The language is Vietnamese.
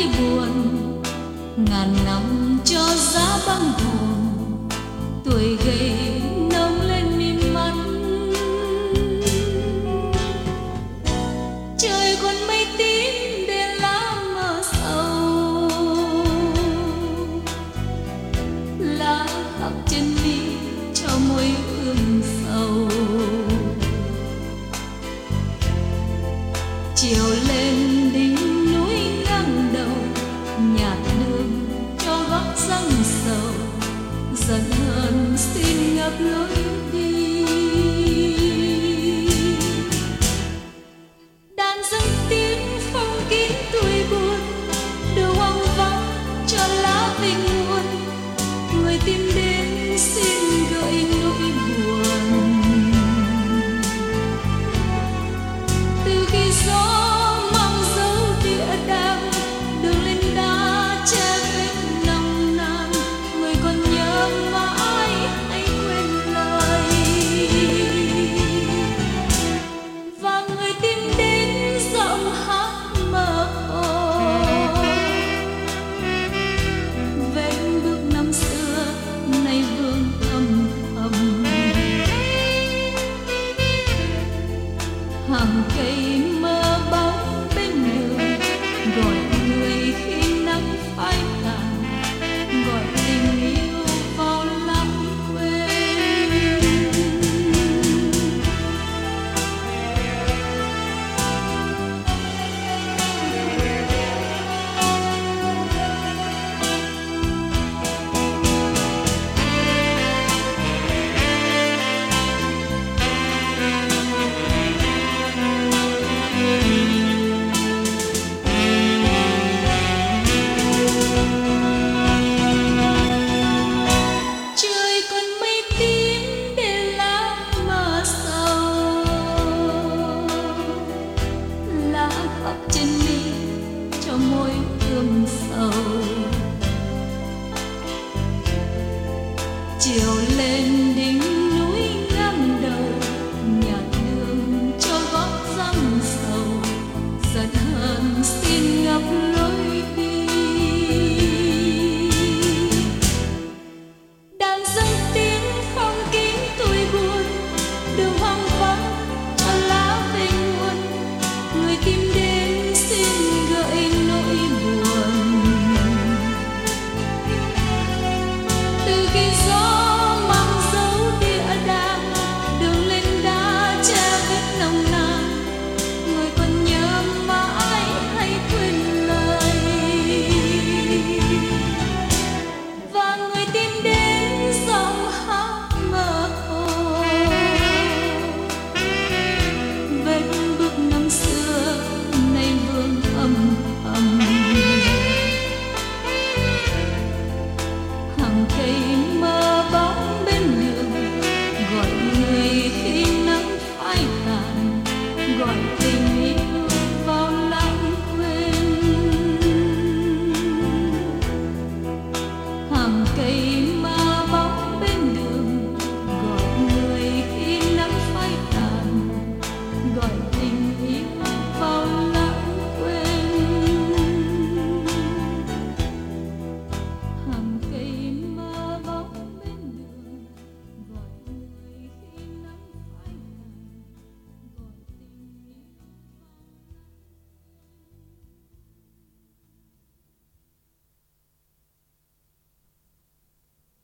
nỗi buồn, ngàn năm cho giá băng hồn, tuổi gầy nông lên mi mắt. Trời còn mây tím để lá mờ sầu, lá khắp trên mi cho môi ươm sầu. Chiều lên đỉnh núi ngang đầu, nhạt nương cho góc răng sầu, giận hờn xin ngập lối đi. Đàn dâng tiếng phong kín tuổi buồn, đưa hoang vắng cho lá về nguồn. Người tìm đến xin gợi nỗi buồn. Từ khi gió mang dấu địa đàng, đường lên đá che vết nồng nàn, người còn nhớ mãi hay quên lời. Và người tìm đến giọng hát mơ hồ, vết bước năm xưa nay vương âm thầm. Hàng cây mơ bóng bên đường, gọi người khi nắng phai tàn, gọi tình yêu vào lãng quên. Trời còn mây tím để lá mờ sầu, lá khắp trên mi cho môi ươm sầu. Chiều